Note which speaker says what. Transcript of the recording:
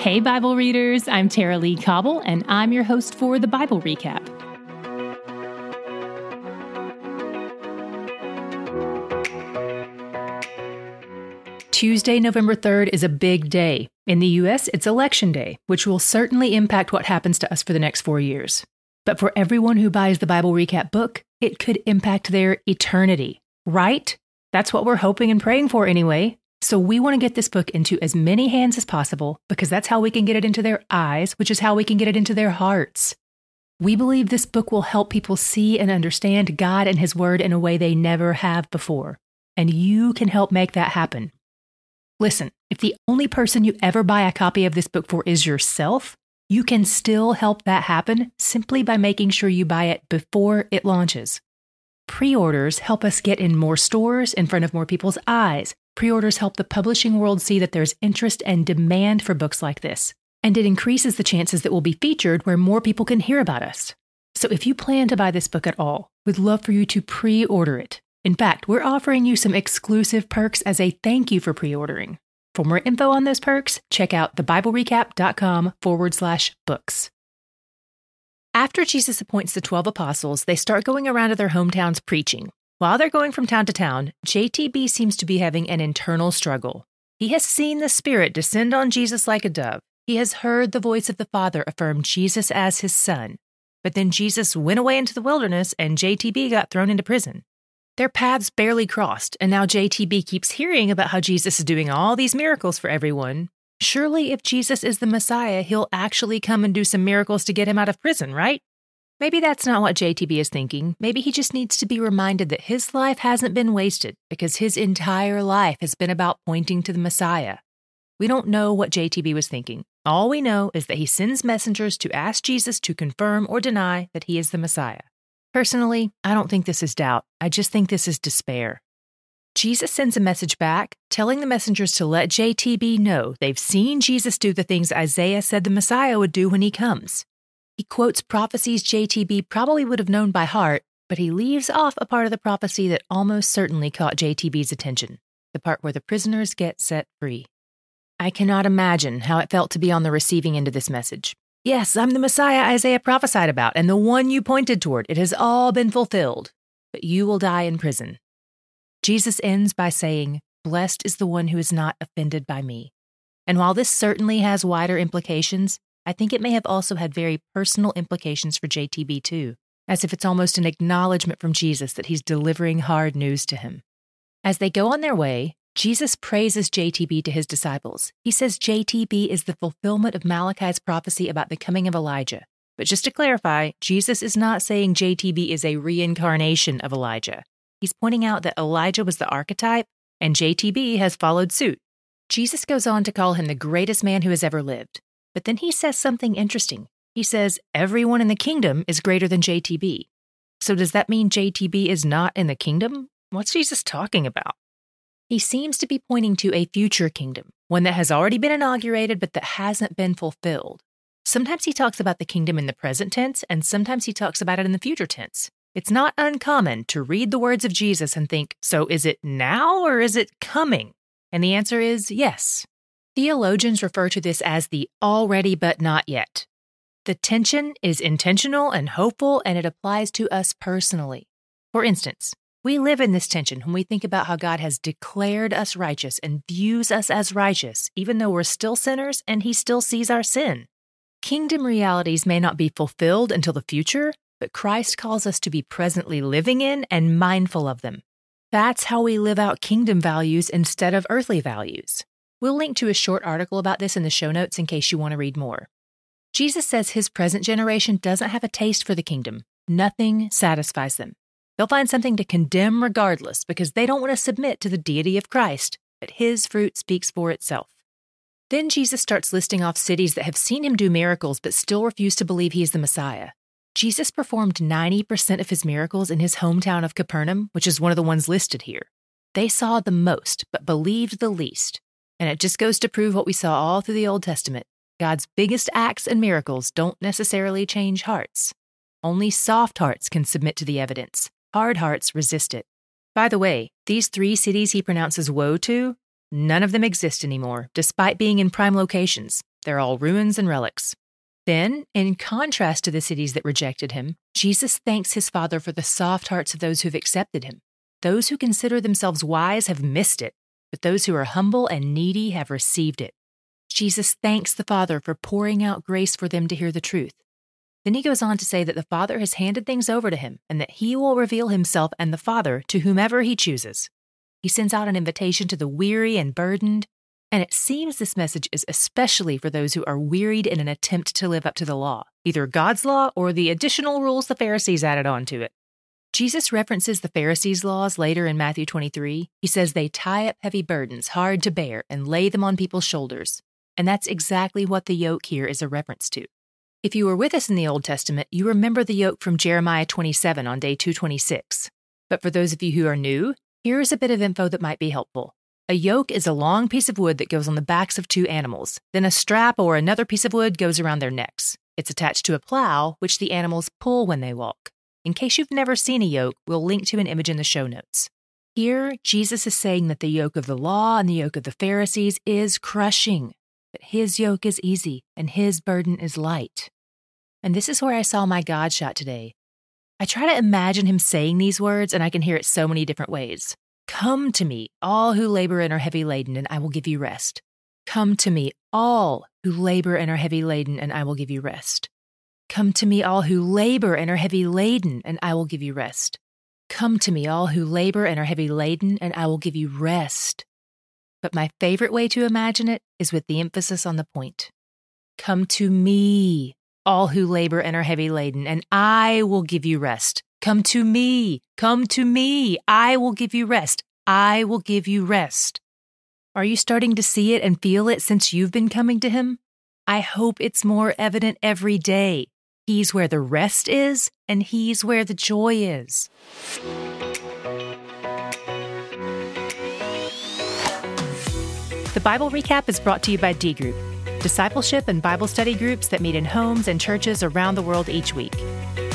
Speaker 1: Hey, Bible readers, I'm Tara Lee Cobble, and I'm your host for the Bible Recap. Tuesday, November 3rd is a big day. In the U.S., it's Election Day, which will certainly impact what happens to us for the next 4 years. But for everyone who buys the Bible Recap book, it could impact their eternity, right? That's what we're hoping and praying for anyway. So we want to get this book into as many hands as possible because that's how we can get it into their eyes, which is how we can get it into their hearts. We believe this book will help people see and understand God and His Word in a way they never have before. And you can help make that happen. Listen, if the only person you ever buy a copy of this book for is yourself, you can still help that happen simply by making sure you buy it before it launches. Pre-orders help us get in more stores in front of more people's eyes. Pre-orders help the publishing world see that there's interest and demand for books like this, and it increases the chances that we'll be featured where more people can hear about us. So if you plan to buy this book at all, we'd love for you to pre-order it. In fact, we're offering you some exclusive perks as a thank you for pre-ordering. For more info on those perks, check out thebiblerecap.com/books. After Jesus appoints the 12 apostles, they start going around to their hometowns preaching. While they're going from town to town, JTB seems to be having an internal struggle. He has seen the Spirit descend on Jesus like a dove. He has heard the voice of the Father affirm Jesus as his Son. But then Jesus went away into the wilderness and JTB got thrown into prison. Their paths barely crossed, and now JTB keeps hearing about how Jesus is doing all these miracles for everyone. Surely if Jesus is the Messiah, he'll actually come and do some miracles to get him out of prison, right? Maybe that's not what JTB is thinking. Maybe he just needs to be reminded that his life hasn't been wasted because his entire life has been about pointing to the Messiah. We don't know what JTB was thinking. All we know is that he sends messengers to ask Jesus to confirm or deny that he is the Messiah. Personally, I don't think this is doubt. I just think this is despair. Jesus sends a message back, telling the messengers to let JTB know they've seen Jesus do the things Isaiah said the Messiah would do when he comes. He quotes prophecies JTB probably would have known by heart, but he leaves off a part of the prophecy that almost certainly caught JTB's attention, the part where the prisoners get set free. I cannot imagine how it felt to be on the receiving end of this message. Yes, I'm the Messiah Isaiah prophesied about, and the one you pointed toward. It has all been fulfilled, but you will die in prison. Jesus ends by saying, "Blessed is the one who is not offended by me." And while this certainly has wider implications, I think it may have also had very personal implications for JTB too, as if it's almost an acknowledgement from Jesus that he's delivering hard news to him. As they go on their way, Jesus praises JTB to his disciples. He says JTB is the fulfillment of Malachi's prophecy about the coming of Elijah. But just to clarify, Jesus is not saying JTB is a reincarnation of Elijah. He's pointing out that Elijah was the archetype, and JTB has followed suit. Jesus goes on to call him the greatest man who has ever lived. But then he says something interesting. He says, everyone in the kingdom is greater than JTB. So does that mean JTB is not in the kingdom? What's Jesus talking about? He seems to be pointing to a future kingdom, one that has already been inaugurated but that hasn't been fulfilled. Sometimes he talks about the kingdom in the present tense, and sometimes he talks about it in the future tense. It's not uncommon to read the words of Jesus and think, so is it now or is it coming? And the answer is yes. Theologians refer to this as the already but not yet. The tension is intentional and hopeful, and it applies to us personally. For instance, we live in this tension when we think about how God has declared us righteous and views us as righteous, even though we're still sinners and He still sees our sin. Kingdom realities may not be fulfilled until the future, but Christ calls us to be presently living in and mindful of them. That's how we live out kingdom values instead of earthly values. We'll link to a short article about this in the show notes in case you want to read more. Jesus says his present generation doesn't have a taste for the kingdom. Nothing satisfies them. They'll find something to condemn regardless because they don't want to submit to the deity of Christ, but his fruit speaks for itself. Then Jesus starts listing off cities that have seen him do miracles but still refuse to believe he is the Messiah. Jesus performed 90% of his miracles in his hometown of Capernaum, which is one of the ones listed here. They saw the most but believed the least. And it just goes to prove what we saw all through the Old Testament. God's biggest acts and miracles don't necessarily change hearts. Only soft hearts can submit to the evidence. Hard hearts resist it. By the way, these 3 cities he pronounces woe to, none of them exist anymore, despite being in prime locations. They're all ruins and relics. Then, in contrast to the cities that rejected him, Jesus thanks his Father for the soft hearts of those who've accepted him. Those who consider themselves wise have missed it, but those who are humble and needy have received it. Jesus thanks the Father for pouring out grace for them to hear the truth. Then he goes on to say that the Father has handed things over to him and that he will reveal himself and the Father to whomever he chooses. He sends out an invitation to the weary and burdened, and it seems this message is especially for those who are wearied in an attempt to live up to the law, either God's law or the additional rules the Pharisees added onto it. Jesus references the Pharisees' laws later in Matthew 23. He says they tie up heavy burdens, hard to bear, and lay them on people's shoulders. And that's exactly what the yoke here is a reference to. If you were with us in the Old Testament, you remember the yoke from Jeremiah 27 on day 226. But for those of you who are new, here is a bit of info that might be helpful. A yoke is a long piece of wood that goes on the backs of two animals. Then a strap or another piece of wood goes around their necks. It's attached to a plow, which the animals pull when they walk. In case you've never seen a yoke, we'll link to an image in the show notes. Here, Jesus is saying that the yoke of the law and the yoke of the Pharisees is crushing, but his yoke is easy and his burden is light. And this is where I saw my God shot today. I try to imagine him saying these words, and I can hear it so many different ways. Come to me, all who labor and are heavy laden, and I will give you rest. Come to me, all who labor and are heavy laden, and I will give you rest. Come to me, all who labor and are heavy laden, and I will give you rest. Come to me, all who labor and are heavy laden, and I will give you rest. But my favorite way to imagine it is with the emphasis on the point. Come to me, all who labor and are heavy laden, and I will give you rest. Come to me, I will give you rest. I will give you rest. Are you starting to see it and feel it since you've been coming to him? I hope it's more evident every day. He's where the rest is, and he's where the joy is. The Bible Recap is brought to you by D Group, discipleship and Bible study groups that meet in homes and churches around the world each week.